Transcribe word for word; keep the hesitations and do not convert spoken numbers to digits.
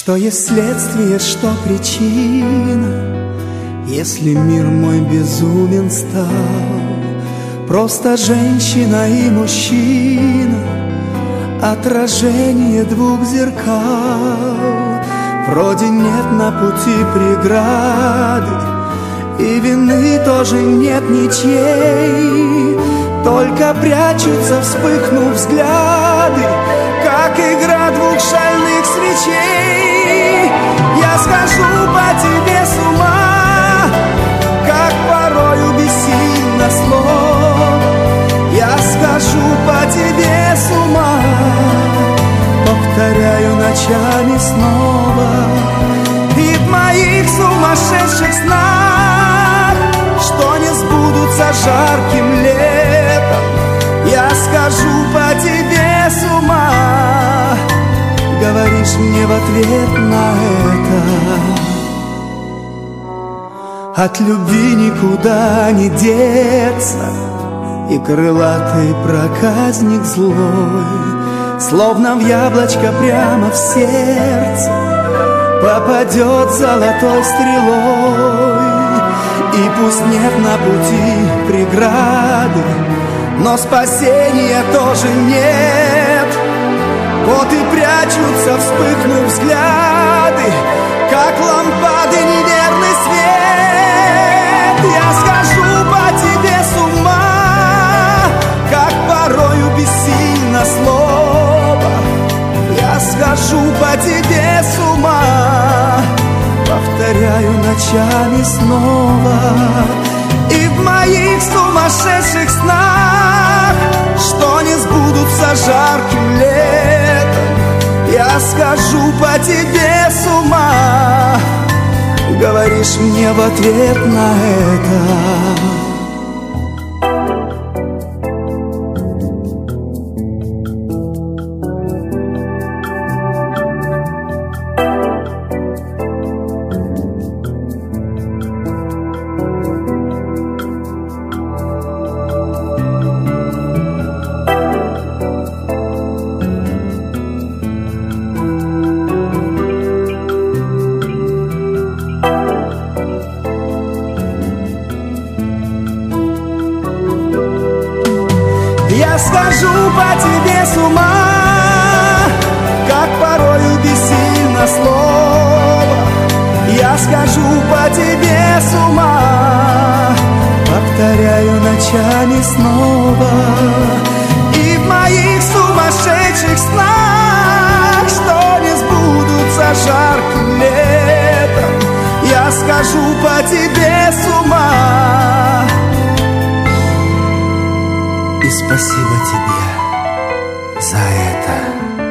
Что есть следствие, что причина, если мир мой безумен стал? Просто женщина и мужчина, отражение двух зеркал. Вроде нет на пути преграды, и вины тоже нет ничьей. Только прячутся, вспыхнув взгляды, как игра двух шальных свечей. Я схожу по тебе с ума, как порою бессильно слово. Я схожу по тебе с ума, повторяю ночами снова. И в моих сумасшедших снах, что не сбудутся жарким летом, я схожу по тебе с ума. Говоришь мне в ответ на это: от любви никуда не деться, и крылатый проказник злой, словно в яблочко прямо в сердце, попадет золотой стрелой. И пусть нет на пути преграды, но спасения тоже нет. Вот и прячутся, вспыхнув взгляды, как лампады неверный свет. Я схожу по тебе с ума, как порою бессильно слово. Я схожу по тебе с ума, повторяю ночами снова. И в моих сумасшедших снах, что не сбудутся жарким летом, я схожу по тебе с ума. Говоришь мне в ответ на это: я схожу по тебе с ума, как порою бессильно слово. Я схожу по тебе с ума, повторяю ночами снова. И в моих сумасшедших снах, что не сбудутся жарким летом, я схожу по тебе с ума. И спасибо тебе за это.